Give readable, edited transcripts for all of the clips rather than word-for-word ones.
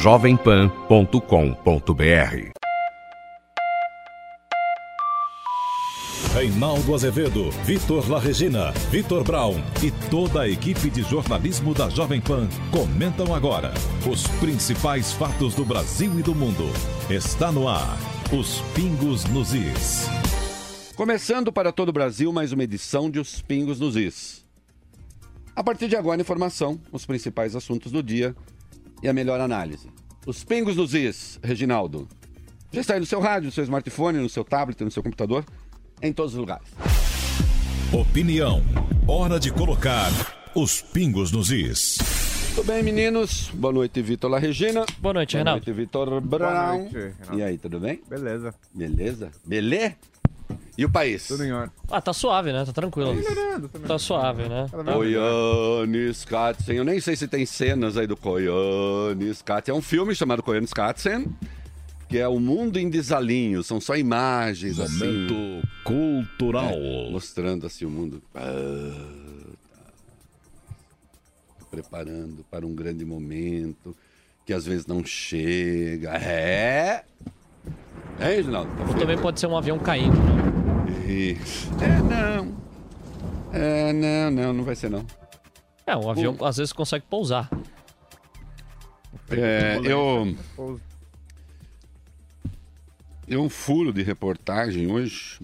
www.jovempan.com.br. Reinaldo Azevedo, Vitor La Regina, Vitor Brown e toda a equipe de jornalismo da Jovem Pan comentam agora os principais fatos do Brasil e do mundo. Está no ar, os Pingos nos Is. Começando para todo o Brasil, mais uma edição de Os Pingos nos Is. A partir de agora, informação, os principais assuntos do dia e a melhor análise. Os Pingos nos Is, Reginaldo. Já está aí no seu rádio, no seu smartphone, no seu tablet, no seu computador, em todos os lugares. Opinião. Hora de colocar os Pingos nos Is. Tudo bem, meninos? Boa noite, Vitor La Regina. Boa noite, Renato. Boa noite, Vitor Brown. Noite, Renato. E aí, tudo bem? Beleza. Beleza? Belê? E o país? Tudo em ordem. Tá suave, né? Tá tranquilo. Tá suave, né? Koyaanis Katsen. Eu nem sei se tem cenas aí do Koyaanis Katsen. É um filme chamado Koyaanis Katsen, que é o mundo em desalinho. São só imagens, Momento assim, cultural. Mostrando assim o mundo. Preparando para um grande momento que às vezes não chega. Reginaldo? Ou também pode ser um avião caindo, né? Não vai ser não. Um avião às vezes consegue pousar. Um furo de reportagem hoje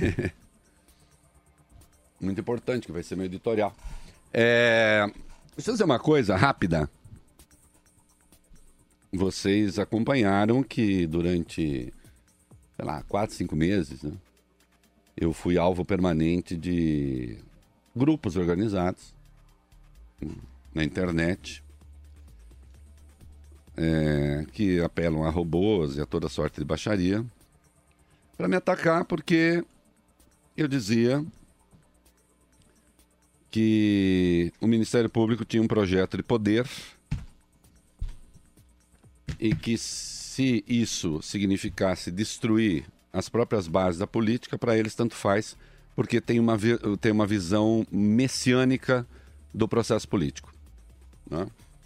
muito importante, que vai ser meu editorial. Deixa eu dizer uma coisa rápida. Vocês acompanharam que durante, 4, 5 meses, né, eu fui alvo permanente de grupos organizados na internet que apelam a robôs e a toda sorte de baixaria para me atacar, porque eu dizia que o Ministério Público tinha um projeto de poder e que, se isso significasse destruir as próprias bases da política, para eles tanto faz, porque tem uma visão messiânica do processo político, né?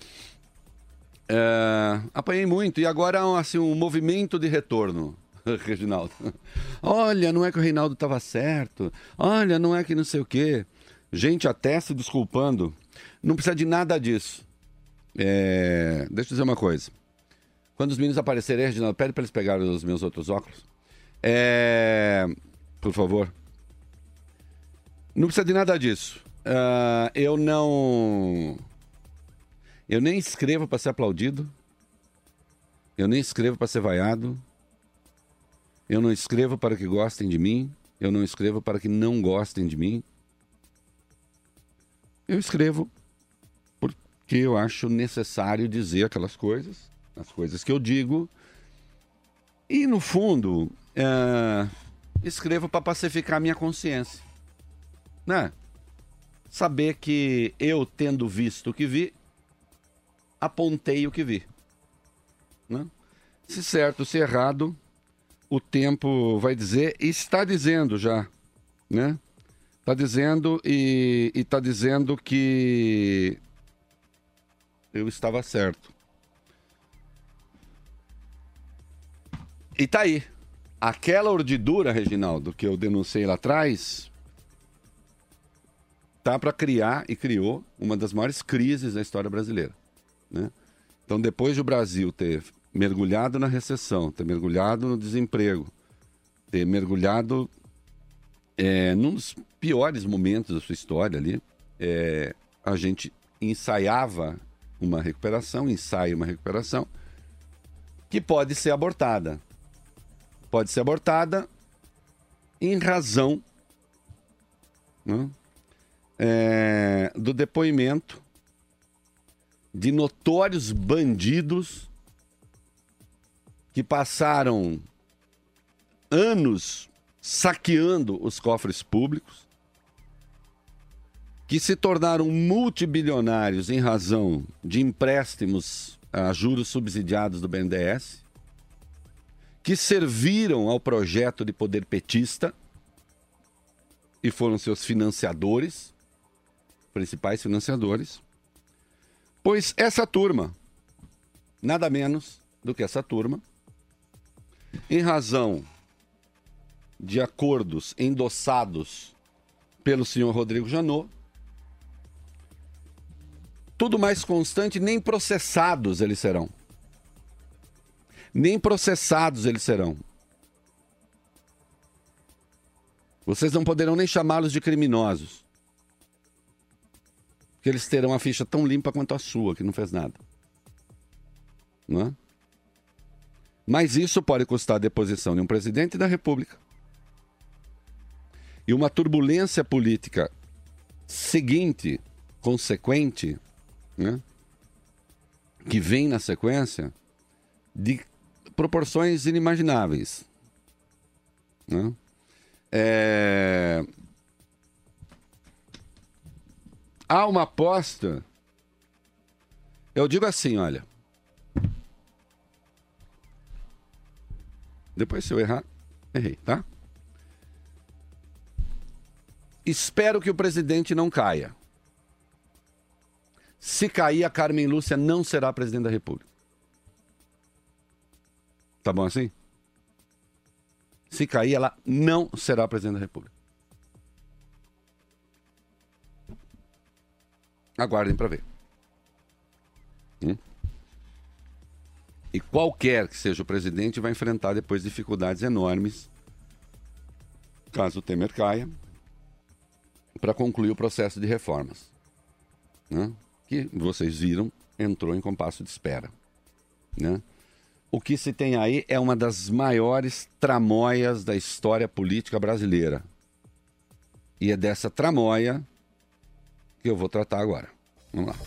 Apanhei muito, e agora assim, um movimento de retorno, Reginaldo. Olha, não é que o Reinaldo estava certo. Olha, não é que não sei o quê. Gente até se desculpando. Não precisa de nada disso. Deixa eu dizer uma coisa. Quando os meninos aparecerem, Reginaldo, pede para eles pegarem os meus outros óculos. Por favor. Não precisa de nada disso. Eu nem escrevo para ser aplaudido. Eu nem escrevo para ser vaiado. Eu não escrevo para que gostem de mim. Eu não escrevo para que não gostem de mim. Eu escrevo porque eu acho necessário dizer aquelas coisas, as coisas que eu digo. E, no fundo, escrevo para pacificar a minha consciência, né? Saber que eu, tendo visto o que vi, apontei o que vi, né? Se certo, se errado, o tempo vai dizer, e está dizendo já, né? Está dizendo e está dizendo que eu estava certo. E tá aí. Aquela urdidura, Reginaldo, que eu denunciei lá atrás, tá para criar e criou uma das maiores crises da história brasileira, né? Então, depois de o Brasil ter mergulhado na recessão, ter mergulhado no desemprego, ter mergulhado num dos piores momentos da sua história ali, a gente ensaiava uma recuperação, ensaia uma recuperação que pode ser abortada. Pode ser abortada em razão, né, do depoimento de notórios bandidos que passaram anos saqueando os cofres públicos, que se tornaram multibilionários em razão de empréstimos a juros subsidiados do BNDES, que serviram ao projeto de poder petista e foram seus financiadores, principais financiadores, pois essa turma nada menos do que essa turma, em razão de acordos endossados pelo senhor Rodrigo Janot, tudo mais constante, nem processados eles serão. Nem processados eles serão. Vocês não poderão nem chamá-los de criminosos. Porque eles terão a ficha tão limpa quanto a sua, que não fez nada. Não é? Mas isso pode custar a deposição de um presidente da República. E uma turbulência política seguinte, consequente, né, que vem na sequência, de proporções inimagináveis. Né? Há uma aposta, eu digo assim, olha, depois se eu errar, errei, tá? Espero que o presidente não caia. Se cair, a Carmen Lúcia não será presidente da República. Tá bom assim? Se cair, ela não será presidente da República. Aguardem para ver. E qualquer que seja o presidente vai enfrentar depois dificuldades enormes, caso o Temer caia, para concluir o processo de reformas. Né? Que, vocês viram, entrou em compasso de espera. Né? O que se tem aí é uma das maiores tramóias da história política brasileira. E é dessa tramóia que eu vou tratar agora. Vamos lá.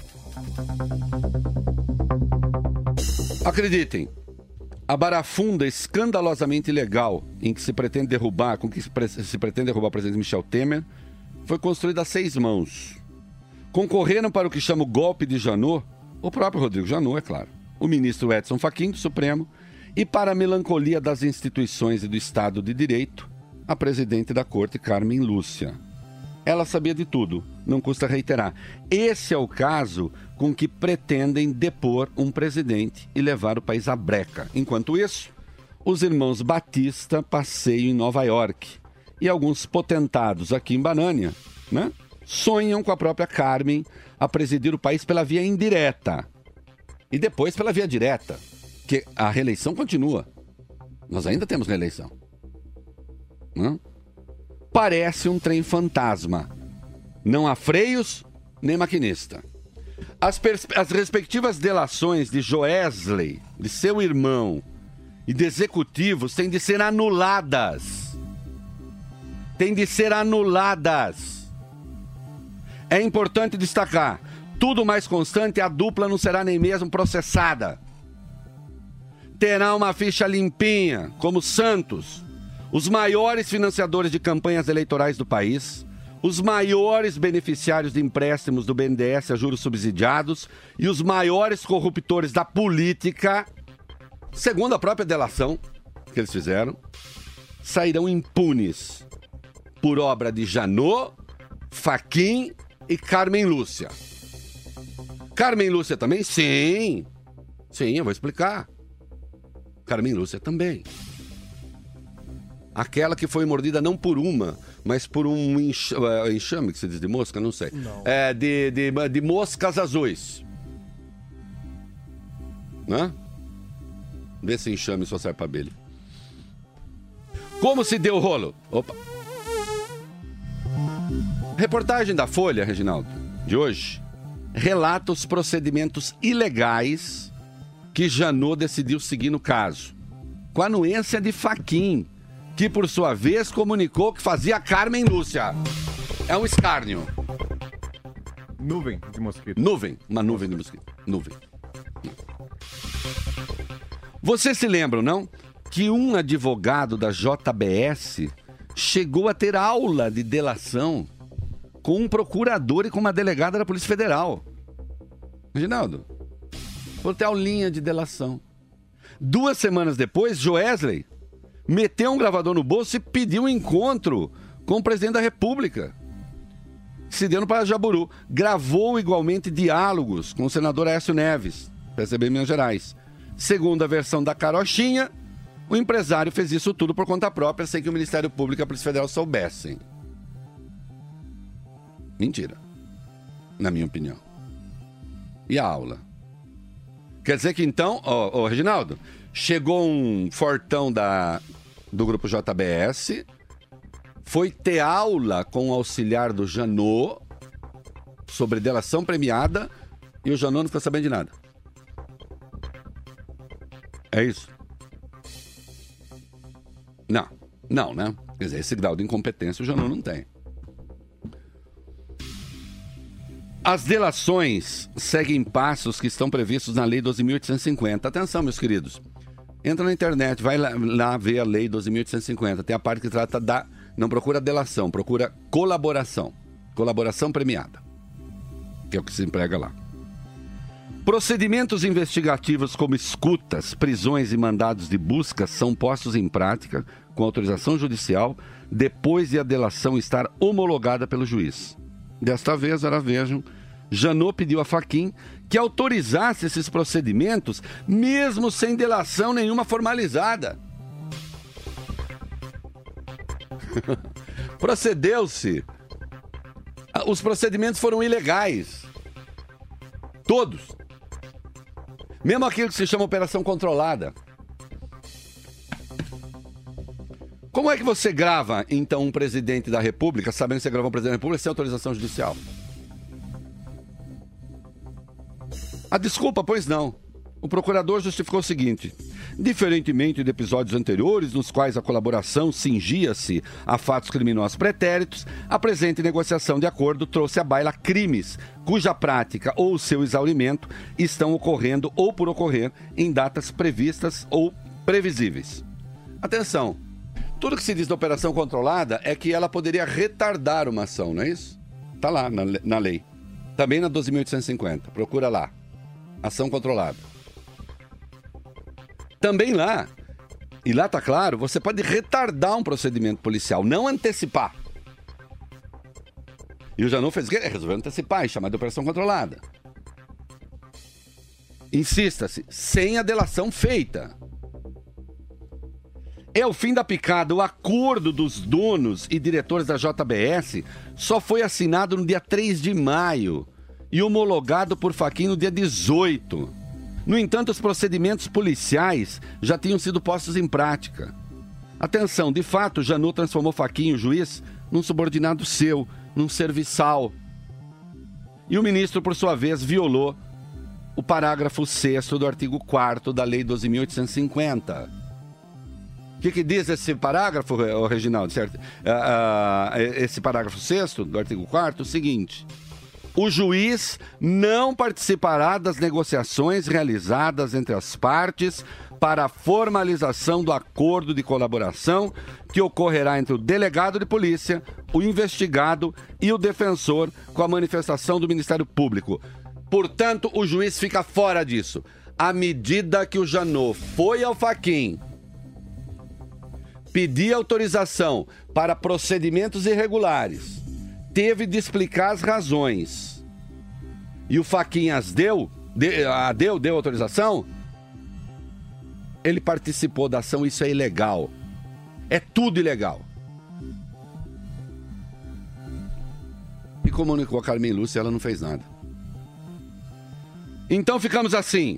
Acreditem, a barafunda escandalosamente ilegal em que se pretende derrubar, com que se pretende derrubar o presidente Michel Temer, foi construída a 6 mãos. Concorreram para o que chama o golpe de Janot, o próprio Rodrigo Janot, é claro, o ministro Edson Fachin, do Supremo, e para a melancolia das instituições e do Estado de Direito, a presidente da Corte, Carmen Lúcia. Ela sabia de tudo, não custa reiterar. Esse é o caso com que pretendem depor um presidente e levar o país à breca. Enquanto isso, os irmãos Batista passeiam em Nova York. E alguns potentados aqui em Banânia, né, sonham com a própria Carmen a presidir o país pela via indireta. E depois pela via direta, que a reeleição continua. Nós ainda temos reeleição. Né? Parece um trem fantasma. Não há freios, nem maquinista. As respectivas delações de Joesley, de seu irmão e de executivos têm de ser anuladas. Têm de ser anuladas. É importante destacar, tudo mais constante, a dupla não será nem mesmo processada. Terá uma ficha limpinha, como Santos, os maiores financiadores de campanhas eleitorais do país, os maiores beneficiários de empréstimos do BNDES a juros subsidiados e os maiores corruptores da política, segundo a própria delação que eles fizeram, sairão impunes por obra de Janot, Fachin e Carmen Lúcia. Carmen Lúcia também? Sim. Sim, eu vou explicar. Carmen Lúcia também. Aquela que foi mordida não por uma, mas por um enxame, que se diz de mosca, não sei. Não. De moscas azuis. Né? Vê se enxame só serve pra abelha. Como se deu o rolo? Opa. Reportagem da Folha, Reginaldo, de hoje, relata os procedimentos ilegais que Janot decidiu seguir no caso, com a anuência de Fachin, que por sua vez comunicou que fazia Carmen Lúcia. É um escárnio. Nuvem de mosquito. Nuvem, uma nuvem de mosquito. Nuvem. Vocês se lembram, não? Que um advogado da JBS chegou a ter aula de delação com um procurador e com uma delegada da Polícia Federal. Reginaldo, foi ter aulinha de delação. 2 semanas depois, Joesley meteu um gravador no bolso e pediu um encontro com o presidente da República. Se deu no Palácio Jaburu. Gravou igualmente diálogos com o senador Aécio Neves, PSDB Minas Gerais. Segundo a versão da carochinha, o empresário fez isso tudo por conta própria, sem que o Ministério Público e a Polícia Federal soubessem. Mentira. Na minha opinião. E a aula? Quer dizer que então, Reginaldo, chegou um fortão do grupo JBS, foi ter aula com o auxiliar do Janot sobre delação premiada e o Janot não ficou sabendo de nada. É isso? Não, né? Quer dizer, esse grau de incompetência o Janot não tem. As delações seguem passos que estão previstos na Lei 12.850. Atenção, meus queridos. Entra na internet, vai lá ver a Lei 12.850. Tem a parte que trata da... Não procura delação, procura colaboração. Colaboração premiada. Que é o que se emprega lá. Procedimentos investigativos como escutas, prisões e mandados de busca são postos em prática com autorização judicial depois de a delação estar homologada pelo juiz. Desta vez, vejam, Janot pediu a Fachin que autorizasse esses procedimentos mesmo sem delação nenhuma formalizada. Procedeu-se. Os procedimentos foram ilegais. Todos. Mesmo aquilo que se chama operação controlada. Como é que você grava, então, um presidente da República, sabendo que você gravou um presidente da República sem autorização judicial? A desculpa, pois não. O procurador justificou o seguinte: diferentemente de episódios anteriores, nos quais a colaboração cingia-se a fatos criminosos pretéritos, a presente negociação de acordo trouxe à baila crimes cuja prática ou o seu exaurimento estão ocorrendo ou por ocorrer em datas previstas ou previsíveis. Atenção, tudo que se diz da operação controlada é que ela poderia retardar uma ação, não é isso? Está lá na lei. Também na 12.850, procura lá. Ação controlada. Também lá, e lá está claro, você pode retardar um procedimento policial, não antecipar. E o Janot fez o quê? Resolveu antecipar e chamar de operação controlada. Insista-se, sem a delação feita. É o fim da picada. O acordo dos donos e diretores da JBS só foi assinado no dia 3 de maio e homologado por Fachin no dia 18. No entanto, os procedimentos policiais já tinham sido postos em prática. Atenção, de fato, Janot transformou Fachin, o juiz, num subordinado seu, num serviçal. E o ministro, por sua vez, violou o parágrafo 6º do artigo 4º da Lei 12.850. O que diz esse parágrafo, Reginaldo? Certo? Esse parágrafo 6º do artigo 4º, o seguinte: o juiz não participará das negociações realizadas entre as partes para a formalização do acordo de colaboração que ocorrerá entre o delegado de polícia, o investigado e o defensor com a manifestação do Ministério Público. Portanto, o juiz fica fora disso. À medida que o Janot foi ao Fachin pedir autorização para procedimentos irregulares, teve de explicar as razões, e o Fachin as deu autorização, ele participou da ação. Isso é ilegal. É tudo ilegal. E comunicou a Carmen Lúcia, ela não fez nada. Então ficamos assim.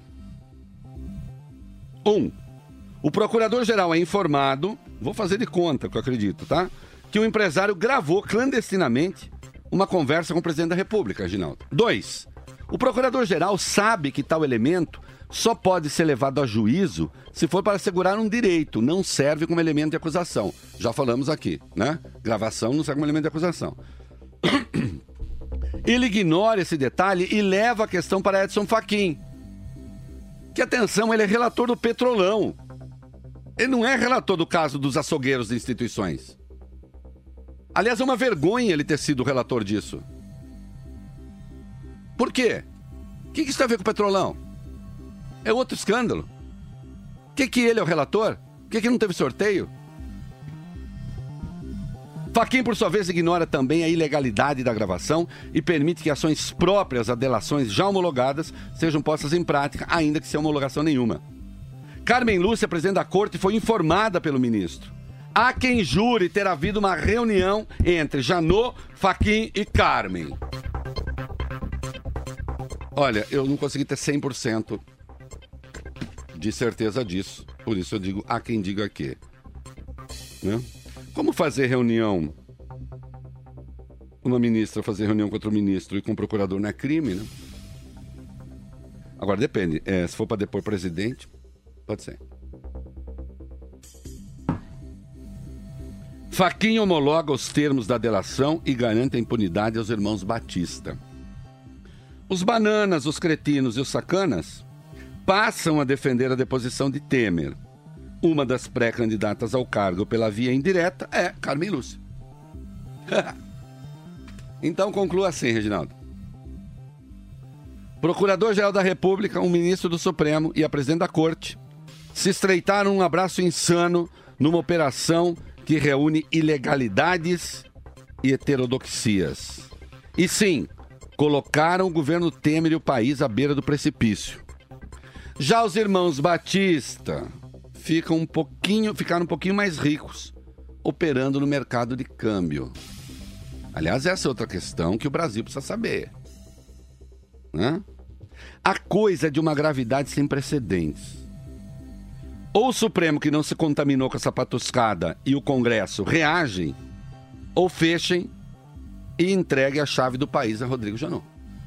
1. O procurador-geral é informado, vou fazer de conta que eu acredito, tá? Que o empresário gravou clandestinamente uma conversa com o presidente da República, Reginaldo. 2. O procurador-geral sabe que tal elemento só pode ser levado a juízo se for para assegurar um direito, não serve como elemento de acusação. Já falamos aqui, né? Gravação não serve como elemento de acusação. Ele ignora esse detalhe e leva a questão para Edson Fachin. Que, atenção, ele é relator do Petrolão. Ele não é relator do caso dos açougueiros de instituições. Aliás, é uma vergonha ele ter sido relator disso. Por quê? O que isso tem a ver com o Petrolão? É outro escândalo. Por que ele é o relator? Por que não teve sorteio? Fachin, por sua vez, ignora também a ilegalidade da gravação e permite que ações próprias a delações já homologadas sejam postas em prática, ainda que sem homologação nenhuma. Carmen Lúcia, presidente da corte, foi informada pelo ministro. Há quem jure ter havido uma reunião entre Janot, Fachin e Carmen. Olha, eu não consegui ter 100% de certeza disso. Por isso eu digo, há quem diga que. Né? Como fazer reunião? Uma ministra fazer reunião com outro ministro e com o procurador não é crime, né? Agora depende. Se for para depor presidente, pode ser. Fachin homologa os termos da delação e garante a impunidade aos irmãos Batista. Os bananas, os cretinos e os sacanas passam a defender a deposição de Temer. Uma das pré-candidatas ao cargo pela via indireta é Carmen Lúcia. Então conclua assim, Reginaldo. Procurador-Geral da República, um ministro do Supremo e a presidente da Corte se estreitaram um abraço insano numa operação que reúne ilegalidades e heterodoxias. E sim, colocaram o governo Temer e o país à beira do precipício. Já os irmãos Batista ficaram um pouquinho mais ricos, operando no mercado de câmbio. Aliás, essa é outra questão que o Brasil precisa saber. Né? A coisa é de uma gravidade sem precedentes. Ou o Supremo, que não se contaminou com essa patuscada, e o Congresso reagem, ou fechem e entreguem a chave do país a Rodrigo Janot.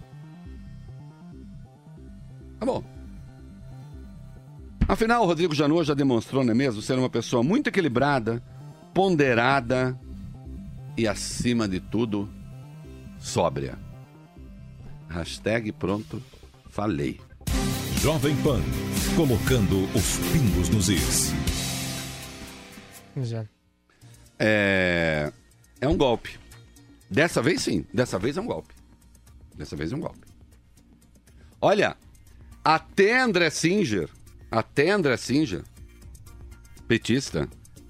Tá bom. Afinal, o Rodrigo Janot já demonstrou, não é mesmo, ser uma pessoa muito equilibrada, ponderada e, acima de tudo, sóbria. Hashtag pronto, falei. Jovem Pan, colocando os pingos nos is. É um golpe. Dessa vez sim, dessa vez é um golpe. Olha, até André Singer, petista,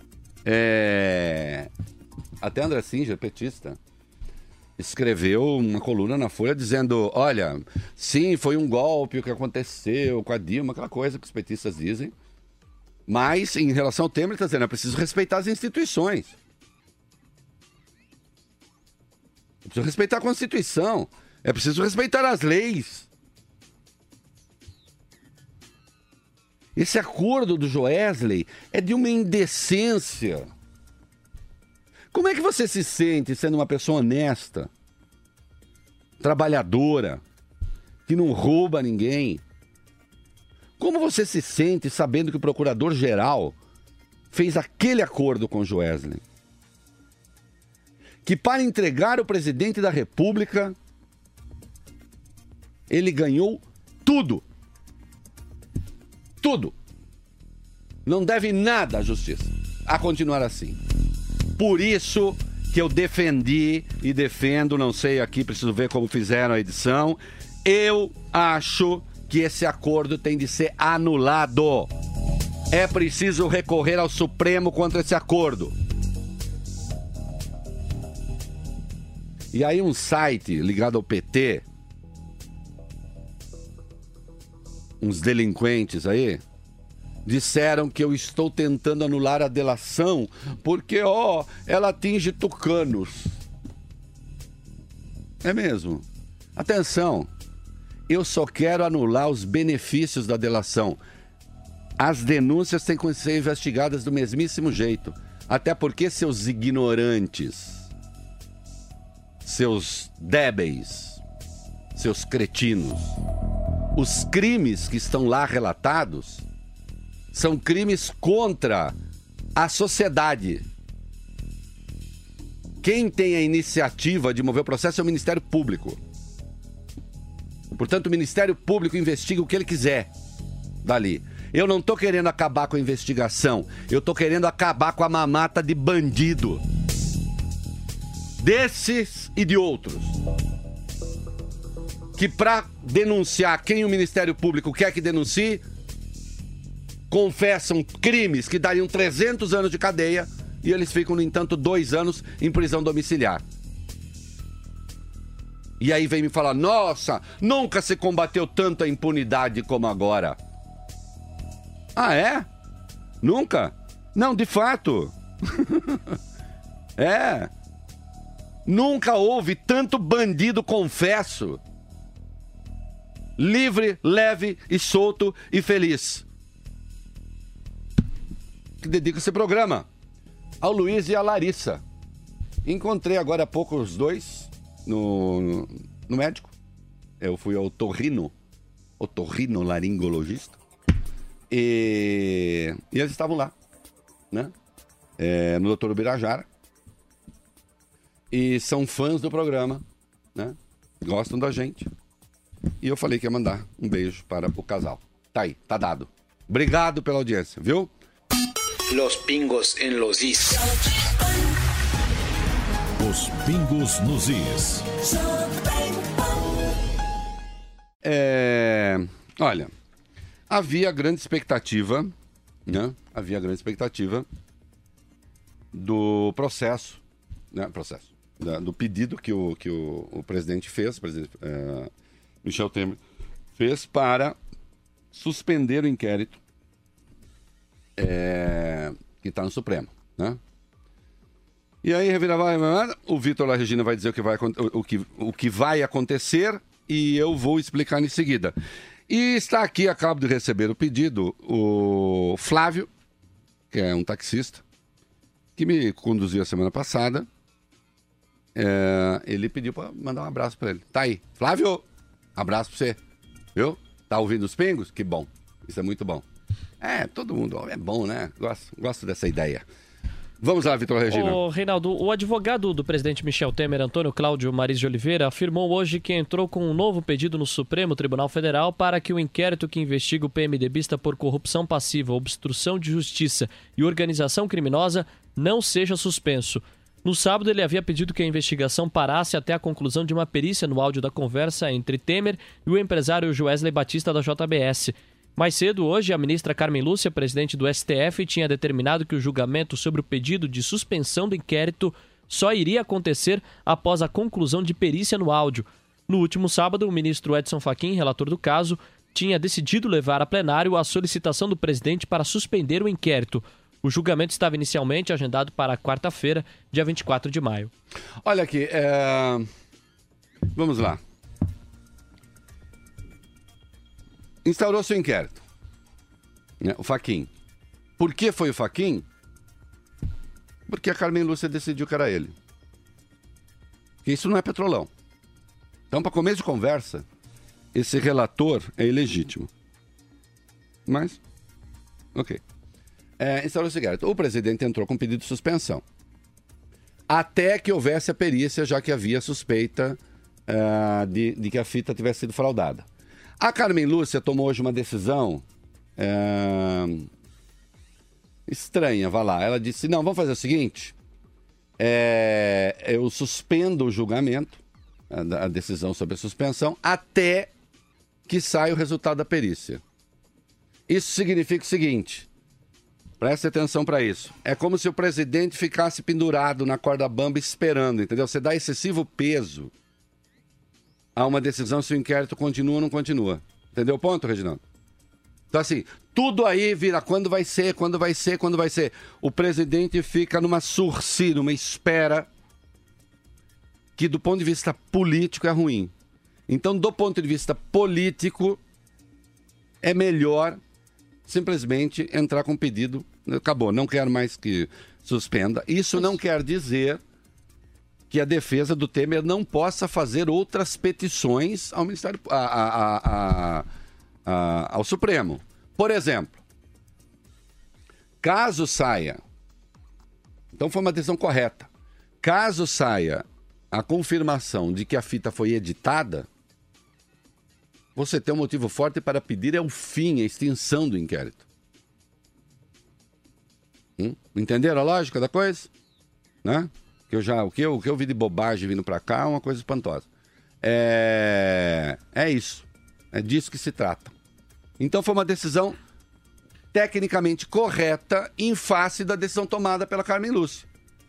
escreveu uma coluna na Folha dizendo, olha, sim, foi um golpe o que aconteceu com a Dilma, aquela coisa que os petistas dizem, mas em relação ao Temer, ele está dizendo, é preciso respeitar as instituições. É preciso respeitar a Constituição. É preciso respeitar as leis. Esse acordo do Joesley é de uma indecência. Como é que você se sente sendo uma pessoa honesta, trabalhadora, que não rouba ninguém? Como você se sente sabendo que o procurador-geral fez aquele acordo com o Joesley? Que para entregar o presidente da República, ele ganhou tudo. Tudo. Não deve nada à justiça. A continuar assim. Por isso que eu defendi e defendo, não sei aqui, preciso ver como fizeram a edição. Eu acho que esse acordo tem de ser anulado. É preciso recorrer ao Supremo contra esse acordo. E aí um site ligado ao PT, uns delinquentes aí, disseram que eu estou tentando anular a delação porque, ela atinge tucanos. É mesmo. Atenção, eu só quero anular os benefícios da delação. As denúncias têm que ser investigadas do mesmíssimo jeito. Até porque seus ignorantes, seus débeis, seus cretinos, os crimes que estão lá relatados são crimes contra a sociedade. Quem tem a iniciativa de mover o processo é o Ministério Público. Portanto, o Ministério Público investiga o que ele quiser dali. Eu não estou querendo acabar com a investigação. Eu estou querendo acabar com a mamata de bandido. Desses e de outros. Que para denunciar quem o Ministério Público quer que denuncie, confessam crimes que dariam 300 anos de cadeia e eles ficam, no entanto, 2 anos em prisão domiciliar. E aí vem me falar, nossa, nunca se combateu tanto a impunidade como agora. Ah, é? Nunca? Não, de fato. Nunca houve tanto bandido, confesso. Livre, leve e solto e feliz. Que dedico esse programa ao Luiz e à Larissa. Encontrei agora há pouco os dois no médico. Eu fui ao otorrinolaringologista. E eles estavam lá, né? No Dr. Ubirajara. E são fãs do programa, né? Gostam da gente. E eu falei que ia mandar um beijo para o casal. Tá aí, tá dado. Obrigado pela audiência, viu? Los pingos en los is. Os pingos nos is. Olha, havia grande expectativa, né? Havia grande expectativa do processo, né? Do pedido que o presidente fez, o presidente Michel Temer fez para suspender o inquérito que está no Supremo, né? E aí, o Vitor La Regina vai dizer o que vai acontecer e eu vou explicar em seguida. E está aqui, acabo de receber o pedido, o Flávio, que é um taxista, que me conduziu a semana passada. Ele pediu para mandar um abraço para ele. Tá aí. Flávio, abraço para você. Viu? Tá ouvindo os pingos? Que bom. Isso é muito bom. Todo mundo é bom, né? Gosto dessa ideia. Vamos lá, Vitor Regina. Reinaldo, o advogado do presidente Michel Temer, Antônio Cláudio Maris de Oliveira, afirmou hoje que entrou com um novo pedido no Supremo Tribunal Federal para que o inquérito que investiga o PMDBista por corrupção passiva, obstrução de justiça e organização criminosa não seja suspenso. No sábado, ele havia pedido que a investigação parasse até a conclusão de uma perícia no áudio da conversa entre Temer e o empresário Joesley Batista da JBS. Mais cedo, hoje, a ministra Carmen Lúcia, presidente do STF, tinha determinado que o julgamento sobre o pedido de suspensão do inquérito só iria acontecer após a conclusão de perícia no áudio. No último sábado, o ministro Edson Fachin, relator do caso, tinha decidido levar a plenário a solicitação do presidente para suspender o inquérito. O julgamento estava inicialmente agendado para quarta-feira, dia 24 de maio. Olha aqui, vamos lá. Instaurou-se o inquérito, né? O Fachin. Por que foi o Fachin? Porque a Carmen Lúcia decidiu que era ele. Porque isso não é Petrolão. Então, para começo de conversa, esse relator é ilegítimo. Mas, ok. Instaurou-se o inquérito. O presidente entrou com pedido de suspensão. Até que houvesse a perícia, já que havia suspeita de que a fita tivesse sido fraudada. A Carmen Lúcia tomou hoje uma decisão estranha, vá lá. Ela disse, não, vamos fazer o seguinte, eu suspendo o julgamento, a decisão sobre a suspensão, até que saia o resultado da perícia. Isso significa o seguinte, preste atenção para isso, é como se o presidente ficasse pendurado na corda bamba esperando, entendeu? Você dá excessivo peso a uma decisão se o inquérito continua ou não continua. Entendeu o ponto, Reginaldo? Então, assim, tudo aí vira quando vai ser. O presidente fica numa sursi, numa espera que, do ponto de vista político, é ruim. Então, do ponto de vista político, é melhor simplesmente entrar com pedido. Acabou, não quero mais que suspenda. Isso não quer dizer que a defesa do Temer não possa fazer outras petições ao Ministério, ao Supremo. Por exemplo, caso saia, então foi uma decisão correta, caso saia a confirmação de que a fita foi editada, você tem um motivo forte para pedir o fim, a extinção do inquérito. Entenderam a lógica da coisa? Né? O que eu vi de bobagem vindo para cá é uma coisa espantosa. É isso. É disso que se trata. Então foi uma decisão tecnicamente correta em face da decisão tomada pela Carmen Lúcia.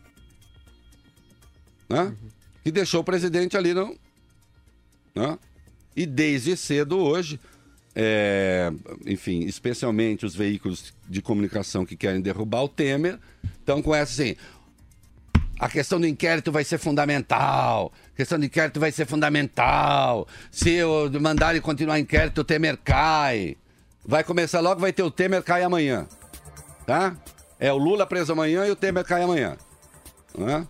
Né? Que deixou o presidente ali, não? Né? E desde cedo hoje, enfim, especialmente os veículos de comunicação que querem derrubar o Temer, estão com essa assim, a questão do inquérito vai ser fundamental, se eu mandarem continuar o inquérito, o Temer cai, vai começar logo, vai ter o Temer cai amanhã, tá? É o Lula preso amanhã e o Temer cai amanhã, né?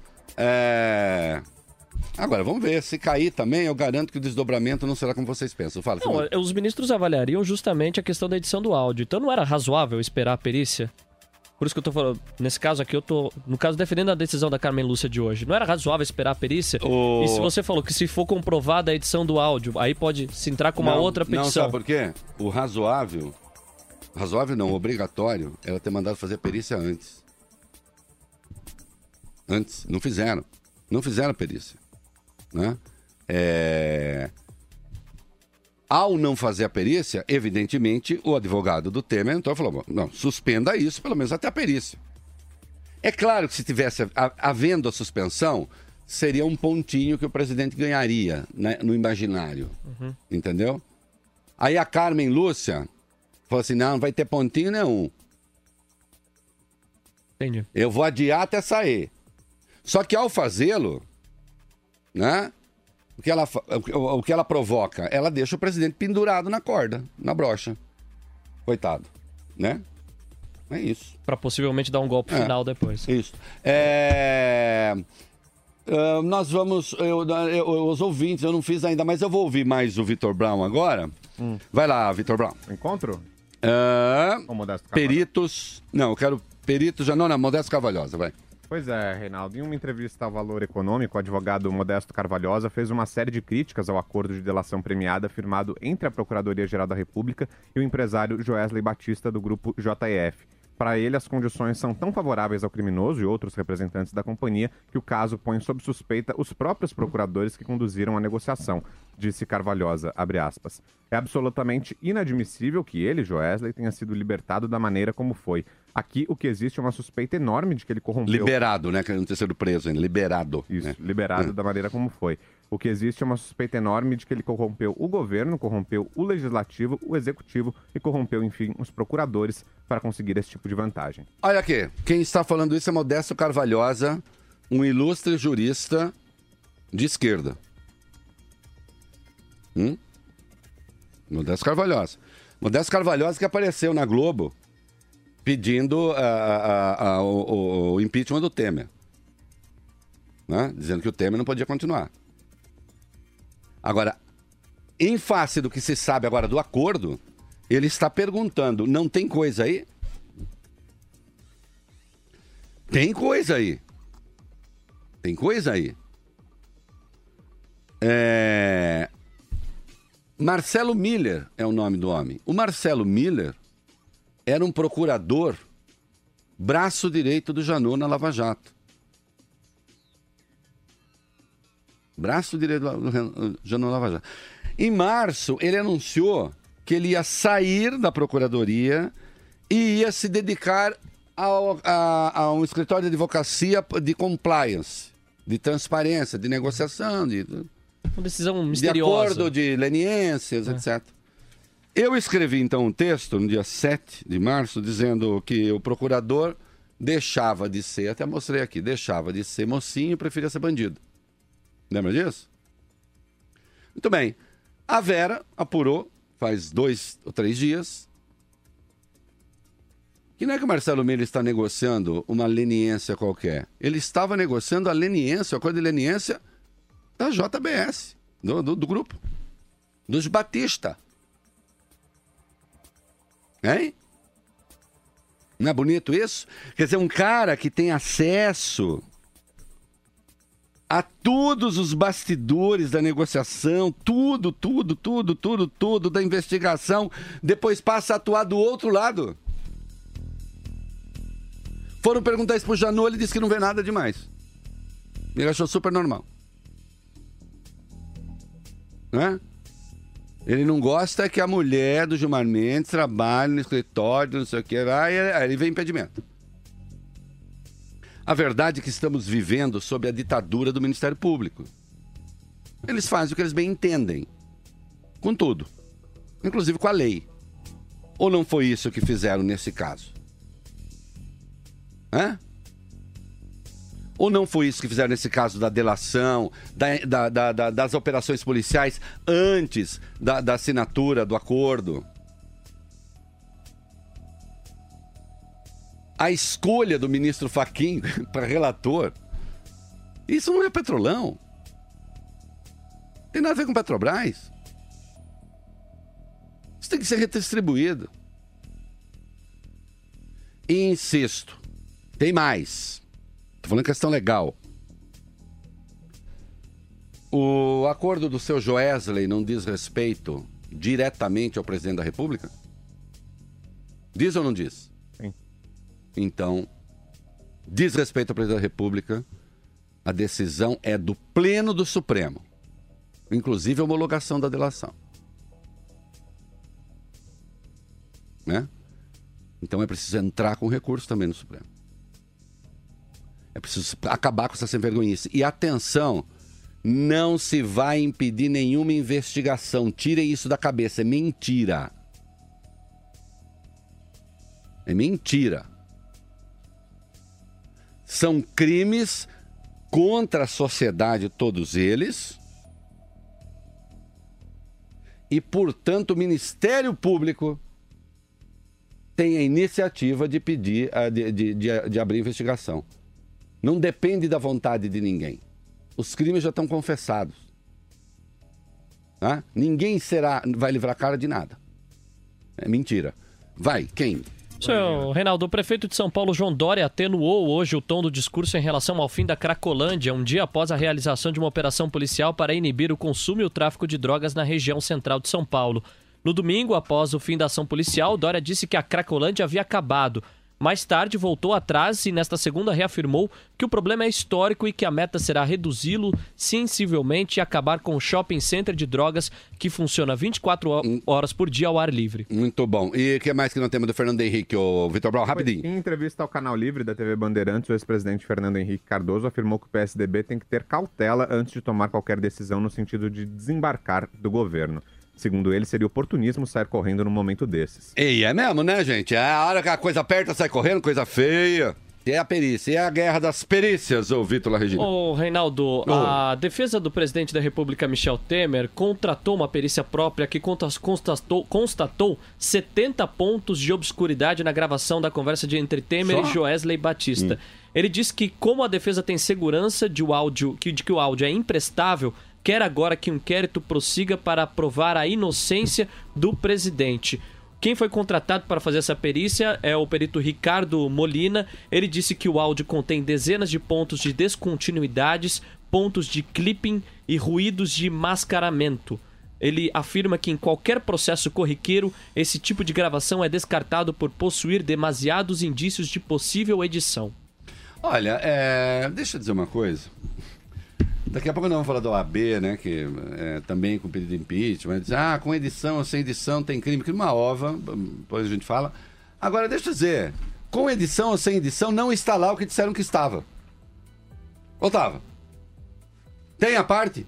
Agora, vamos ver. Se cair também, eu garanto que o desdobramento não será como vocês pensam. Fala, não, os ministros avaliariam justamente a questão da edição do áudio. Então não era razoável esperar a perícia? Por isso que eu tô falando, nesse caso aqui, eu tô, no caso, defendendo a decisão da Carmen Lúcia de hoje. Não era razoável esperar a perícia? E se você falou que se for comprovada a edição do áudio, aí pode se entrar com uma outra petição. Não, sabe por quê? O razoável não, o obrigatório, era ter mandado fazer a perícia antes. Não fizeram a perícia. Né? Ao não fazer a perícia, evidentemente, o advogado do Temer então falou, não, suspenda isso, pelo menos até a perícia. É claro que se tivesse havendo a suspensão, seria um pontinho que o presidente ganharia, né, no imaginário. Entendeu? Aí a Carmen Lúcia falou assim, não vai ter pontinho nenhum. Entendi. Eu vou adiar até sair. Só que ao fazê-lo, né? O que ela provoca? Ela deixa o presidente pendurado na corda, na brocha. Coitado, né? É isso. Para possivelmente dar um golpe final depois. Isso. Nós vamos... os ouvintes, eu não fiz ainda, mas eu vou ouvir mais o Vitor Brown agora. Vai lá, Vitor Brown. Encontro? Ou Modesto Carvalhosa? Peritos... Não, eu quero peritos... Não, Modesto Carvalhosa, vai. Pois é, Reinaldo. Em uma entrevista ao Valor Econômico, o advogado Modesto Carvalhosa fez uma série de críticas ao acordo de delação premiada firmado entre a Procuradoria-Geral da República e o empresário Joesley Batista, do grupo JF. Para ele, as condições são tão favoráveis ao criminoso e outros representantes da companhia que o caso põe sob suspeita os próprios procuradores que conduziram a negociação, disse Carvalhosa, abre aspas. É absolutamente inadmissível que ele, Joesley, tenha sido libertado da maneira como foi. Aqui o que existe é uma suspeita enorme de que ele corrompeu... Liberado, né? Que ele não ter sido preso ainda. Liberado. Isso, né? Liberado da maneira como foi. O que existe é uma suspeita enorme de que ele corrompeu o governo, corrompeu o legislativo, o executivo e corrompeu, enfim, os procuradores para conseguir esse tipo de vantagem. Olha aqui, quem está falando isso é Modesto Carvalhosa, um ilustre jurista de esquerda. Modesto Carvalhosa. Modesto Carvalhosa que apareceu na Globo pedindo o impeachment do Temer. Né? Dizendo que o Temer não podia continuar. Agora, em face do que se sabe agora do acordo, ele está perguntando, não tem coisa aí? Tem coisa aí. Tem coisa aí. Marcelo Miller é o nome do homem. O Marcelo Miller era um procurador, braço direito do Janot na Lava Jato. Braço direito do Janot na Lava Jato. Em março, ele anunciou que ele ia sair da procuradoria e ia se dedicar a um escritório de advocacia de compliance, de transparência, de negociação, uma decisão misteriosa. De acordo de leniências, etc. Eu escrevi, então, um texto no dia 7 de março, dizendo que o procurador deixava de ser, até mostrei aqui, deixava de ser mocinho e preferia ser bandido. Lembra disso? Muito bem. A Vera apurou, faz 2 ou 3 dias, que não é que o Marcelo Miller está negociando uma leniência qualquer. Ele estava negociando a leniência, a coisa de leniência da JBS, do grupo, dos Batista. Hein? Não é bonito isso? Quer dizer, um cara que tem acesso a todos os bastidores da negociação, tudo da investigação, depois passa a atuar do outro lado. Foram perguntar isso pro Janot, ele disse que não vê nada demais. Ele achou super normal. Né? Ele não gosta que a mulher do Gilmar Mendes trabalhe no escritório, não sei o que, aí ele vem impedimento. A verdade é que estamos vivendo sob a ditadura do Ministério Público. Eles fazem o que eles bem entendem. Com tudo. inclusive com a lei. Ou não foi isso que fizeram nesse caso? Hã? Ou não foi isso que fizeram nesse caso da delação, das operações policiais antes da assinatura do acordo? A escolha do ministro Fachin para relator, isso não é Petrolão. Tem nada a ver com Petrobras. Isso tem que ser redistribuído. E insisto, tem mais. Estou falando questão legal. O acordo do seu Joesley não diz respeito diretamente ao presidente da República? Diz ou não diz? Sim. Então, diz respeito ao presidente da República, a decisão é do Pleno do Supremo, inclusive a homologação da delação. Né? Então é preciso entrar com recurso também no Supremo. É preciso acabar com essa sem-vergonhice. E atenção, não se vai impedir nenhuma investigação. Tirem isso da cabeça, é mentira. É mentira. São crimes contra a sociedade, todos eles. E, portanto, o Ministério Público tem a iniciativa de pedir, de abrir investigação. Não depende da vontade de ninguém. Os crimes já estão confessados. Tá? Ninguém vai livrar a cara de nada. É mentira. Vai, quem? Senhor Reinaldo, o prefeito de São Paulo, João Dória, atenuou hoje o tom do discurso em relação ao fim da Cracolândia, um dia após a realização de uma operação policial para inibir o consumo e o tráfico de drogas na região central de São Paulo. No domingo, após o fim da ação policial, Dória disse que a Cracolândia havia acabado. Mais tarde, voltou atrás e, nesta segunda, reafirmou que o problema é histórico e que a meta será reduzi-lo sensivelmente e acabar com o shopping center de drogas que funciona 24 horas por dia ao ar livre. Muito bom. E o que mais que nós temos do Fernando Henrique, o Vitor Brown? Rapidinho. Em entrevista ao Canal Livre da TV Bandeirantes, o ex-presidente Fernando Henrique Cardoso afirmou que o PSDB tem que ter cautela antes de tomar qualquer decisão no sentido de desembarcar do governo. Segundo ele, seria oportunismo sair correndo num momento desses. E é mesmo, né, gente? É a hora que a coisa aperta, sai correndo, coisa feia. É a perícia, é a guerra das perícias, ô Vitor Larregina. Ô, Reinaldo, a defesa do presidente da República, Michel Temer, contratou uma perícia própria que constatou 70 pontos de obscuridade na gravação da conversa entre Temer e Joesley Batista. Ele disse que, como a defesa tem segurança de que o áudio é imprestável, quer agora que o inquérito prossiga para provar a inocência do presidente. Quem foi contratado para fazer essa perícia é o perito Ricardo Molina. Ele disse que o áudio contém dezenas de pontos de descontinuidades, pontos de clipping e ruídos de mascaramento. Ele afirma que em qualquer processo corriqueiro, esse tipo de gravação é descartado por possuir demasiados indícios de possível edição. Olha, deixa eu dizer uma coisa. Daqui a pouco nós vamos falar do OAB, né, que também com pedido de impeachment, diz, com edição ou sem edição tem crime, uma ova, depois a gente fala. Agora, deixa eu dizer, com edição ou sem edição não está lá o que disseram que estava. Ou estava? Tem a parte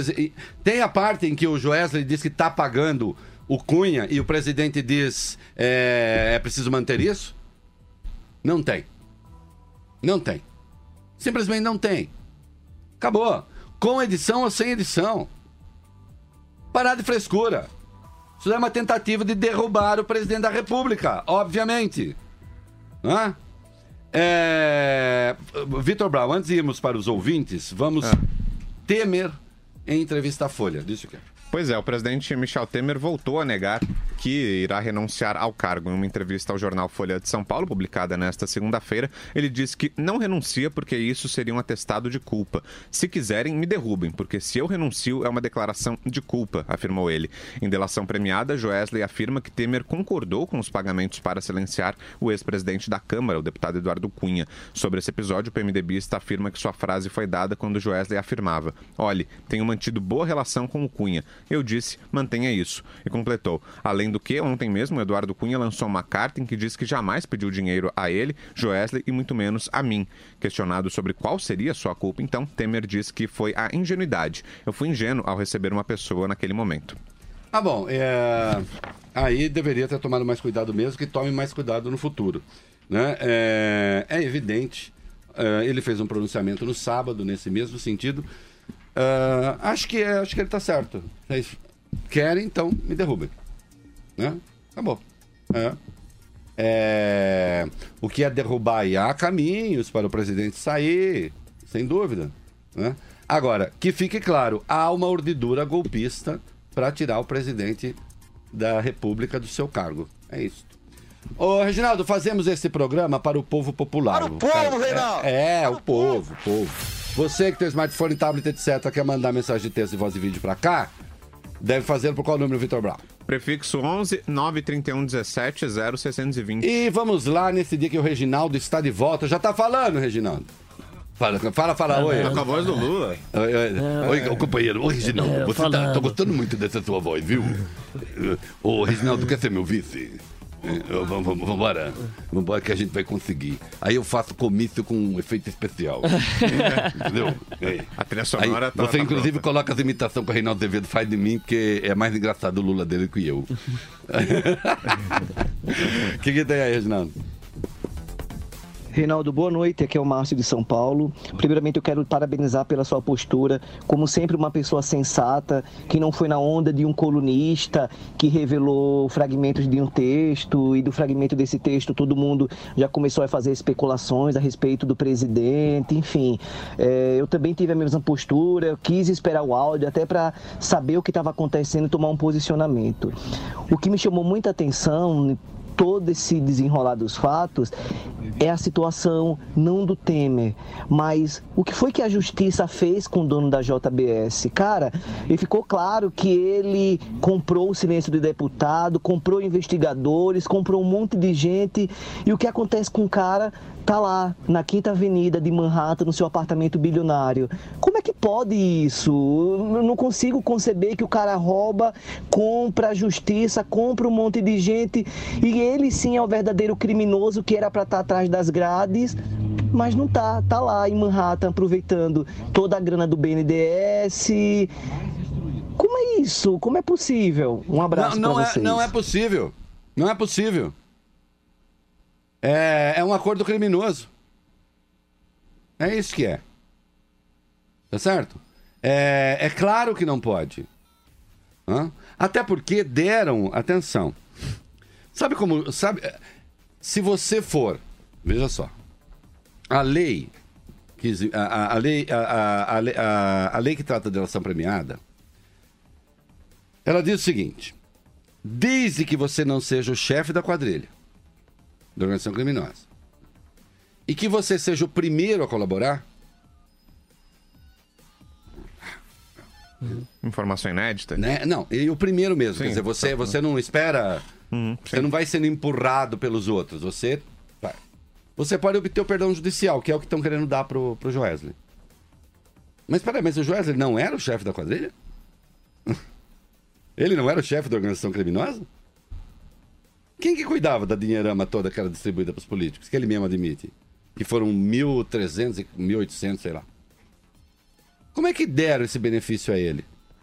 em que o Joesley diz que está pagando o Cunha e o presidente diz é preciso manter isso? Não tem. Não tem. Simplesmente não tem. Acabou. Com edição ou sem edição. Parar de frescura. Isso é uma tentativa de derrubar o presidente da República, obviamente. Vitor Brown, antes de irmos para os ouvintes, vamos... Temer em entrevista à Folha. Diz o quê? Pois é, o presidente Michel Temer voltou a negar que irá renunciar ao cargo. Em uma entrevista ao jornal Folha de São Paulo, publicada nesta segunda-feira, ele disse que não renuncia porque isso seria um atestado de culpa. Se quiserem, me derrubem, porque se eu renuncio é uma declaração de culpa, afirmou ele. Em delação premiada, Joesley afirma que Temer concordou com os pagamentos para silenciar o ex-presidente da Câmara, o deputado Eduardo Cunha. Sobre esse episódio, o PMDBista afirma que sua frase foi dada quando Joesley afirmava: "Olhe, tenho mantido boa relação com o Cunha. Eu disse, mantenha isso." E completou: "Além do que, ontem mesmo, Eduardo Cunha lançou uma carta em que diz que jamais pediu dinheiro a ele, Joesley, e muito menos a mim." Questionado sobre qual seria sua culpa, então, Temer diz que foi a ingenuidade. "Eu fui ingênuo ao receber uma pessoa naquele momento." Ah, bom, aí deveria ter tomado mais cuidado mesmo, que tome mais cuidado no futuro. Né? É evidente, ele fez um pronunciamento no sábado, nesse mesmo sentido. Acho que ele está certo. Vocês querem, então me derrubem. Né? Acabou. O que é derrubar? E há caminhos para o presidente sair, sem dúvida. Né? Agora, que fique claro, há uma urdidura golpista para tirar o presidente da República do seu cargo. É isso. Ô, Reginaldo, fazemos esse programa para o povo popular. Para o povo, Reinaldo! O povo. Você que tem smartphone, tablet, etc., quer mandar mensagem de texto, de voz e vídeo para cá, deve fazer por qual número, Vitor Brown? Prefixo 11 931 17 0620. E vamos lá nesse dia que o Reginaldo está de volta. Já tá falando, Reginaldo? Fala, oi. Tá com a voz do Lula. Oi, companheiro. Ô, Reginaldo, você tô gostando muito dessa sua voz, viu? Ô, Reginaldo, quer ser meu vice? Vambora. Vambora que a gente vai conseguir. Aí eu faço comício com um efeito especial. Entendeu? A trilha sonora tá. Você, inclusive, coloca as imitações que o Reinaldo Azevedo faz de mim, porque é mais engraçado o Lula dele que eu. O que tem aí, Reginaldo? Reinaldo, boa noite, aqui é o Márcio de São Paulo. Primeiramente eu quero parabenizar pela sua postura, como sempre uma pessoa sensata, que não foi na onda de um colunista que revelou fragmentos de um texto, e do fragmento desse texto todo mundo já começou a fazer especulações a respeito do presidente, enfim. Eu também tive a mesma postura, eu quis esperar o áudio até para saber o que estava acontecendo e tomar um posicionamento. O que me chamou muita atenção todo esse desenrolar dos fatos é a situação não do Temer, mas o que foi que a justiça fez com o dono da JBS? Cara, e ficou claro que ele comprou o silêncio do deputado, comprou investigadores, comprou um monte de gente, e o que acontece com o cara tá lá, na Quinta Avenida de Manhattan, no seu apartamento bilionário. Como é que pode isso? Eu não consigo conceber que o cara rouba, compra a justiça, compra um monte de gente, e ele sim é o verdadeiro criminoso que era para estar atrás das grades, mas não tá lá em Manhattan aproveitando toda a grana do BNDES. Como é isso? Como é possível? Um abraço para vocês. Não é possível. Não é possível. É um acordo criminoso. É isso que é. Tá certo? É claro que não pode. Até porque deram... Atenção. Sabe como... Se você for... Veja só. A lei que trata de delação premiada, ela diz o seguinte: desde que você não seja o chefe da quadrilha, da organização criminosa, e que você seja o primeiro a colaborar. Informação inédita? Né? Não, e o primeiro mesmo. Sim, quer dizer, você não espera. Você não vai sendo empurrado pelos outros. Você pode obter o perdão judicial, que é o que estão querendo dar pro Joesley. Mas peraí, mas o Joesley não era o chefe da quadrilha? Ele não era o chefe da organização criminosa? Quem que cuidava da dinheirama toda que era distribuída para os políticos? Que ele mesmo admite. Que foram 1.300, 1.800, sei lá. Como é que deram esse benefício a ele?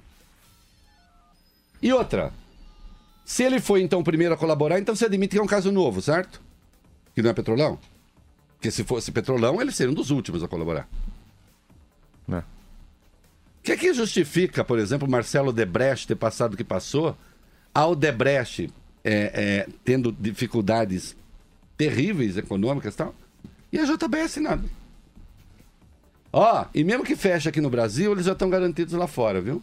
E outra, se ele foi então o primeiro a colaborar, então você admite que é um caso novo, certo? Que não é Petrolão? Porque se fosse Petrolão, ele seria um dos últimos a colaborar. O que é que justifica, por exemplo, Marcelo Odebrecht ter passado o que passou, a Odebrecht tendo dificuldades terríveis econômicas e tal, e a JBS nada. E mesmo que feche aqui no Brasil, eles já estão garantidos lá fora, viu?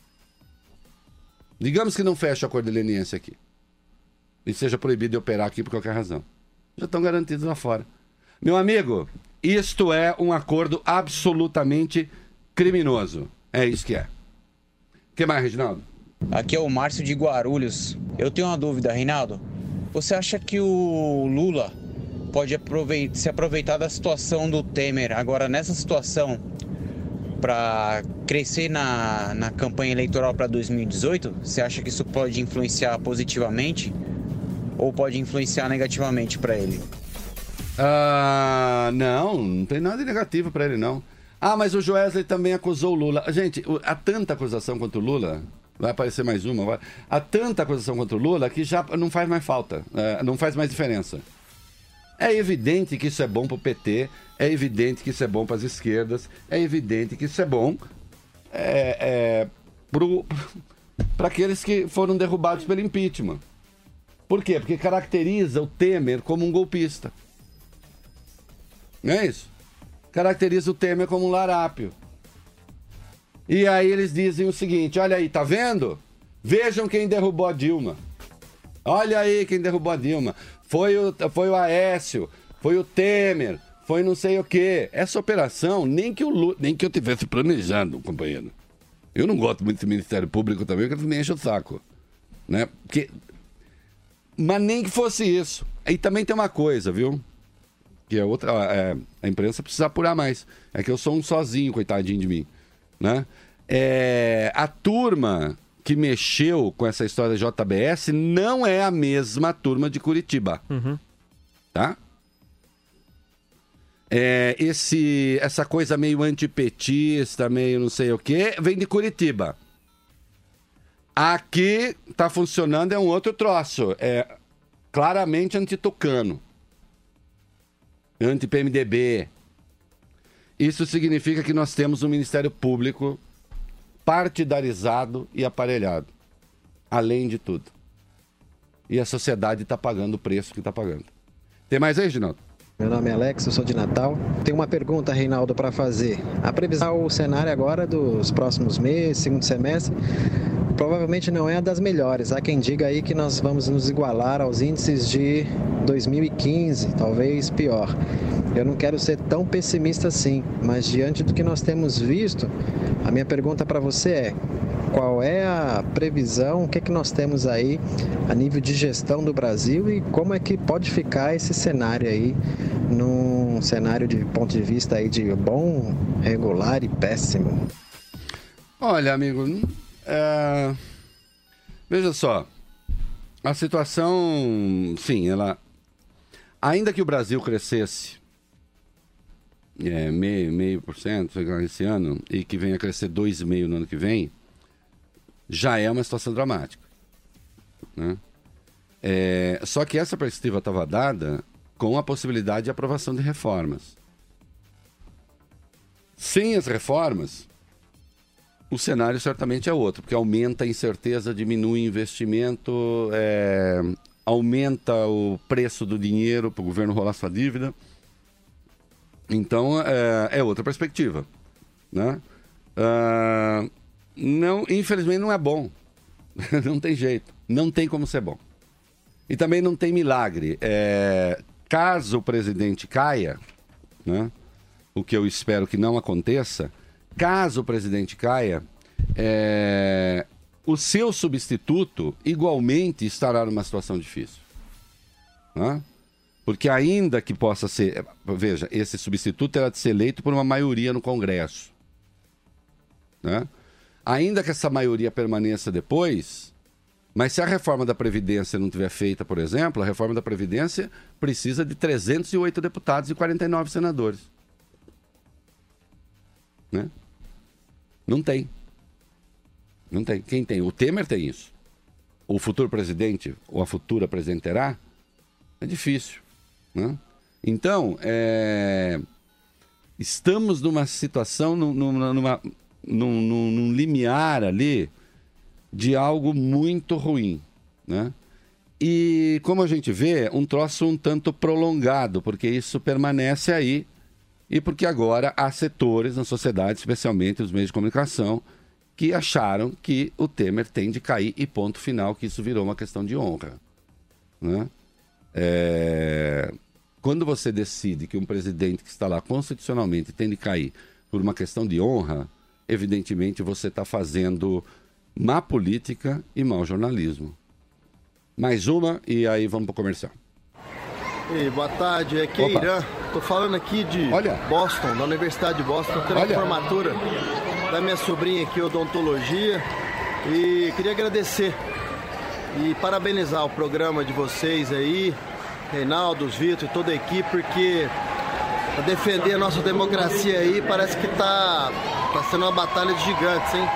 Digamos que não feche a Cordileniense aqui e seja proibido de operar aqui por qualquer razão. Já estão garantidos lá fora. Meu amigo, isto é um acordo absolutamente criminoso. É isso que é. O que mais, Reginaldo? Aqui é o Márcio de Guarulhos. Eu tenho uma dúvida, Reinaldo. Você acha que o Lula pode se aproveitar da situação do Temer agora nessa situação para crescer na campanha eleitoral para 2018? Você acha que isso pode influenciar positivamente ou pode influenciar negativamente para ele? Não tem nada de negativo para ele, não. Mas o Joesley também acusou o Lula. Gente, há tanta acusação contra o Lula, vai aparecer mais uma. Há tanta acusação contra o Lula que já não faz mais falta, não faz mais diferença. É evidente que isso é bom para o PT, é evidente que isso é bom para as esquerdas, é evidente que isso é bom para aqueles que foram derrubados pelo impeachment. Por quê? Porque caracteriza o Temer como um golpista. Não é isso? Caracteriza o Temer como um larápio. E aí eles dizem o seguinte, olha aí, tá vendo? Vejam quem derrubou a Dilma. Olha aí quem derrubou a Dilma. Foi o Aécio, foi o Temer, foi não sei o quê. Essa operação, nem que eu tivesse planejado, companheiro. Eu não gosto muito do Ministério Público também, porque me enche o saco. Né? Mas nem que fosse isso. E também tem uma coisa, viu? Que a imprensa precisa apurar mais. É que eu sou um sozinho, coitadinho de mim. Né? A turma que mexeu com essa história da JBS não é a mesma turma de Curitiba. Uhum. Tá? Essa coisa meio antipetista, meio não sei o quê, vem de Curitiba. Aqui tá funcionando um outro troço. É claramente anti-tucano. Anti-PMDB. Isso significa que nós temos um Ministério Público partidarizado e aparelhado. Além de tudo. E a sociedade está pagando o preço que está pagando. Tem mais aí, Ginaldo? Meu nome é Alex, eu sou de Natal. Tenho uma pergunta, Reinaldo, para fazer. A previsão, o cenário agora dos próximos meses, segundo semestre, provavelmente não é a das melhores. Há quem diga aí que nós vamos nos igualar aos índices de 2015, talvez pior. Eu não quero ser tão pessimista assim, mas diante do que nós temos visto, a minha pergunta para você é: qual é a previsão, o que é que nós temos aí a nível de gestão do Brasil e como é que pode ficar esse cenário aí, num cenário de ponto de vista aí de bom, regular e péssimo? Olha, amigo, veja só, a situação, sim, ainda que o Brasil crescesse 0,5% esse ano e que venha a crescer 2,5% no ano que vem, já é uma situação dramática. Né? Só que essa perspectiva estava dada com a possibilidade de aprovação de reformas. Sem as reformas, o cenário certamente é outro, porque aumenta a incerteza, diminui o investimento, aumenta o preço do dinheiro para o governo rolar sua dívida. Então, é outra perspectiva. Né? Não, infelizmente não é bom. Não tem jeito. Não tem como ser bom. E também não tem milagre. Caso o presidente caia, né, o que eu espero que não aconteça, caso o presidente caia, o seu substituto igualmente estará numa situação difícil. Né? Porque ainda que possa ser... Veja, esse substituto terá de ser eleito por uma maioria no Congresso. Né? Ainda que essa maioria permaneça depois, mas se a reforma da Previdência não tiver feita, por exemplo, a reforma da Previdência precisa de 308 deputados e 49 senadores. Né? Não tem. Não tem. Quem tem? O Temer tem isso. O futuro presidente, ou a futura presidente terá? É difícil. Né? Então, estamos numa situação, num limiar ali de algo muito ruim, né? E como a gente vê, um troço um tanto prolongado, porque isso permanece aí e porque agora há setores na sociedade, especialmente os meios de comunicação, que acharam que o Temer tem de cair e ponto final, que isso virou uma questão de honra. Né? Quando você decide que um presidente que está lá constitucionalmente tem de cair por uma questão de honra, evidentemente você está fazendo má política e mau jornalismo. Mais uma e aí vamos para o comercial. Ei, boa tarde, aqui é Irã. Estou falando aqui de Boston, da Universidade de Boston. Estou tendo a formatura da minha sobrinha aqui, odontologia. E queria agradecer e parabenizar o programa de vocês aí, Reinaldo, Vitor e toda a equipe, porque para defender a nossa democracia aí parece que tá sendo uma batalha de gigantes, hein?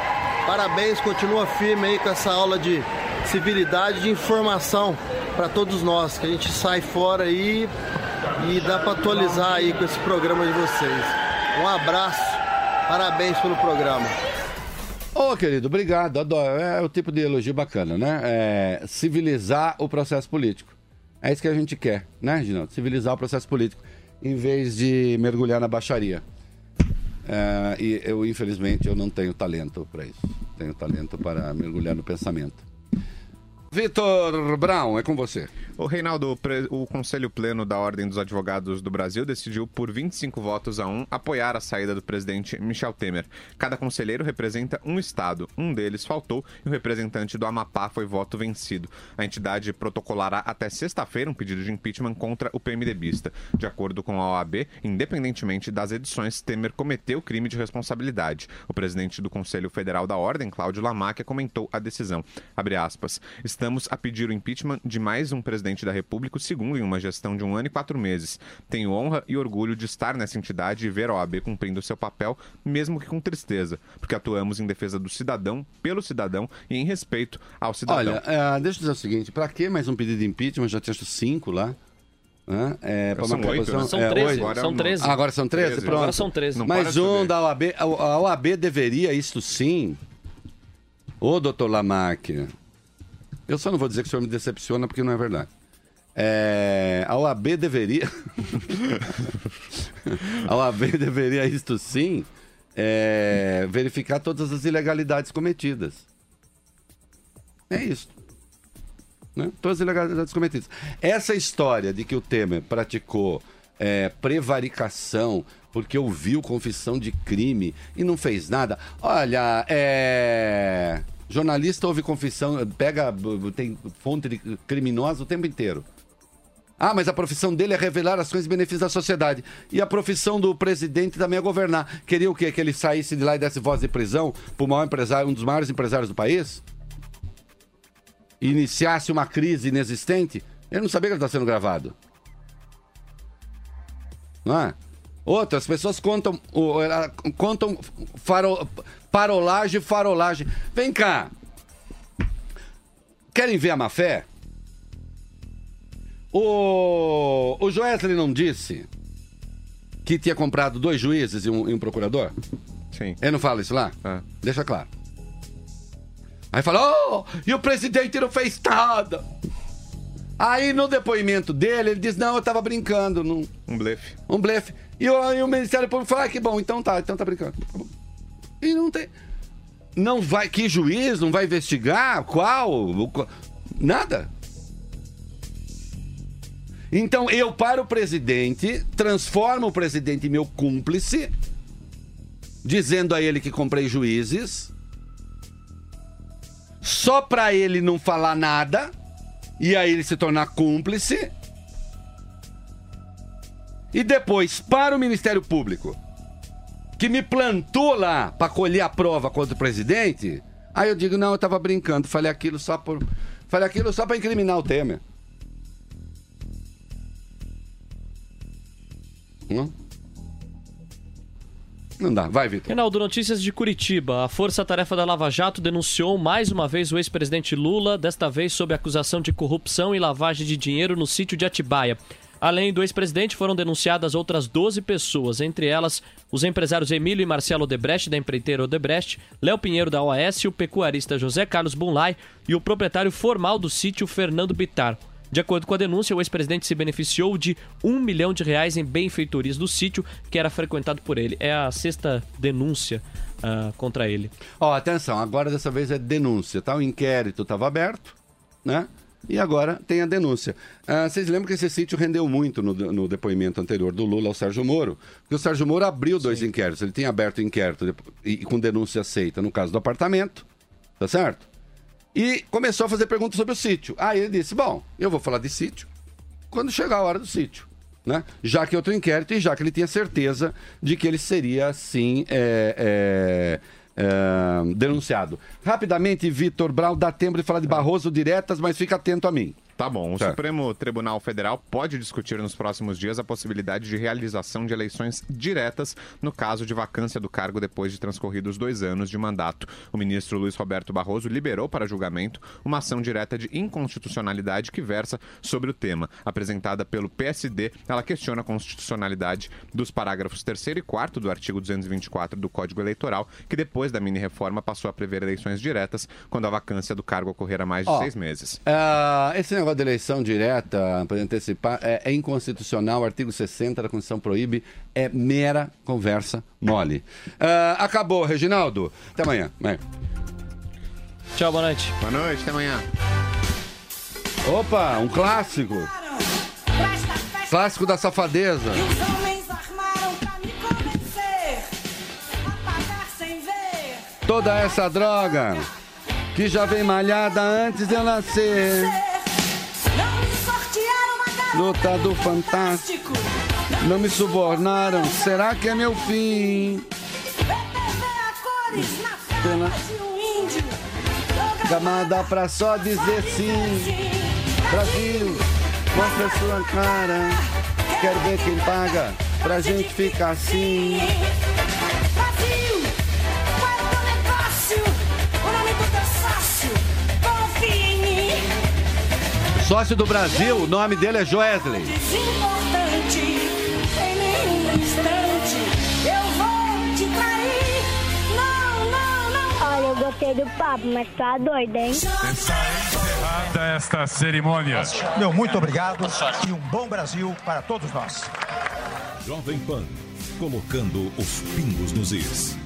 Parabéns, continua firme aí com essa aula de civilidade, de informação para todos nós, que a gente sai fora aí e dá para atualizar aí com esse programa de vocês. Um abraço, parabéns pelo programa. Ô, querido, obrigado, adoro. É o tipo de elogio bacana, né? Civilizar o processo político. É isso que a gente quer, né, Reginaldo? Civilizar o processo político, em vez de mergulhar na baixaria. E eu, infelizmente, eu não tenho talento para isso. Tenho talento para mergulhar no pensamento. Vitor Brown, é com você. O Reinaldo, o Conselho Pleno da Ordem dos Advogados do Brasil decidiu por 25 votos a 1 apoiar a saída do presidente Michel Temer. Cada conselheiro representa um estado. Um deles faltou e o representante do Amapá foi voto vencido. A entidade protocolará até sexta-feira um pedido de impeachment contra o PMDBista. De acordo com a OAB, independentemente das edições, Temer cometeu crime de responsabilidade. O presidente do Conselho Federal da Ordem, Cláudio Lamáquia, comentou a decisão. Abre aspas. Estamos a pedir o impeachment de mais um presidente da República, o segundo em uma gestão de 1 ano e 4 meses. Tenho honra e orgulho de estar nessa entidade e ver a OAB cumprindo seu papel, mesmo que com tristeza, porque atuamos em defesa do cidadão, pelo cidadão e em respeito ao cidadão. Olha, deixa eu dizer o seguinte, para que mais um pedido de impeachment? Já tinha 5 lá. São 8, né? São 13. São 13. Agora são 13? Pronto. Agora são 13. Mais um da OAB. A OAB deveria, isto sim, ô doutor Lamáquia, eu só não vou dizer que o senhor me decepciona, porque não é verdade. A OAB deveria... a OAB deveria, isto sim, verificar todas as ilegalidades cometidas. É isso. Né? Todas as ilegalidades cometidas. Essa história de que o Temer praticou prevaricação porque ouviu confissão de crime e não fez nada. Olha, jornalista ouve confissão, tem fonte de criminosa o tempo inteiro. Mas a profissão dele é revelar ações em benefício da sociedade. E a profissão do presidente também é governar. Queria o quê? Que ele saísse de lá e desse voz de prisão para o maior empresário, um dos maiores empresários do país? E iniciasse uma crise inexistente? Ele não sabia que ele está sendo gravado. Não é? Outras pessoas contam farolagem. Vem cá. Querem ver a má fé? O Joesley não disse que tinha comprado 2 juízes e um procurador? Sim. Ele não fala isso lá? Deixa claro. Aí fala, e o presidente não fez nada. Aí no depoimento dele, ele diz, não, eu tava brincando. Um blefe. Um blefe. E o Ministério Público fala, que bom, então tá brincando. E não tem... Não vai... Que juiz? Não vai investigar? Qual? Nada. Então eu, para o presidente, transformo o presidente em meu cúmplice, dizendo a ele que comprei juízes, só para ele não falar nada, e aí ele se tornar cúmplice, e depois para o Ministério Público, que me plantou lá para colher a prova contra o presidente, aí eu digo, não, eu tava brincando, falei aquilo só para incriminar o Temer. Não dá, vai, Vitor. Reinaldo, notícias de Curitiba. A Força Tarefa da Lava Jato denunciou mais uma vez o ex-presidente Lula, desta vez sob acusação de corrupção e lavagem de dinheiro no sítio de Atibaia. Além do ex-presidente, foram denunciadas outras 12 pessoas, entre elas os empresários Emílio e Marcelo Odebrecht, da empreiteira Odebrecht, Léo Pinheiro, da OAS, o pecuarista José Carlos Bunlai e o proprietário formal do sítio, Fernando Bittar. De acordo com a denúncia, o ex-presidente se beneficiou de R$1 milhão em benfeitorias do sítio que era frequentado por ele. É a 6ª denúncia contra ele. Atenção, agora dessa vez é denúncia, tá? O inquérito estava aberto, né? E agora tem a denúncia. Vocês lembram que esse sítio rendeu muito no depoimento anterior do Lula ao Sérgio Moro? Porque o Sérgio Moro abriu 2 inquéritos. Ele tinha aberto o inquérito e com denúncia aceita no caso do apartamento, tá certo? E começou a fazer perguntas sobre o sítio. Aí ele disse, bom, eu vou falar de sítio quando chegar a hora do sítio, né? Já que é outro inquérito e já que ele tinha certeza de que ele seria, sim, denunciado. Rapidamente, Vitor Brown, dá tempo de falar de Barroso diretas, mas fica atento a mim. Tá bom. O Supremo Tribunal Federal pode discutir nos próximos dias a possibilidade de realização de eleições diretas no caso de vacância do cargo depois de transcorridos 2 anos de mandato. O ministro Luiz Roberto Barroso liberou para julgamento uma ação direta de inconstitucionalidade que versa sobre o tema. Apresentada pelo PSD, ela questiona a constitucionalidade dos parágrafos 3º e 4º do artigo 224 do Código Eleitoral, que depois da mini-reforma passou a prever eleições diretas quando a vacância do cargo ocorrer há mais de 6 meses. Esse negócio de eleição direta, para antecipar, é inconstitucional. O artigo 60 da Constituição proíbe. É mera conversa mole. Acabou, Reginaldo. Até amanhã. Tchau, boa noite. Boa noite, até amanhã. Opa, um clássico. Clássico da safadeza. Toda essa droga que já vem malhada antes de eu nascer. Luta do Fantástico. Não me subornaram. Será que é meu fim? Camada pra só dizer sim. Brasil, mostra sua cara. Quero ver quem paga pra gente ficar assim. Sócio do Brasil, o nome dele é Joesley. Olha, eu gostei do papo, mas tá doido, hein? Está encerrada esta cerimônia. Muito obrigado e um bom Brasil para todos nós. Jovem Pan, colocando os pingos nos is.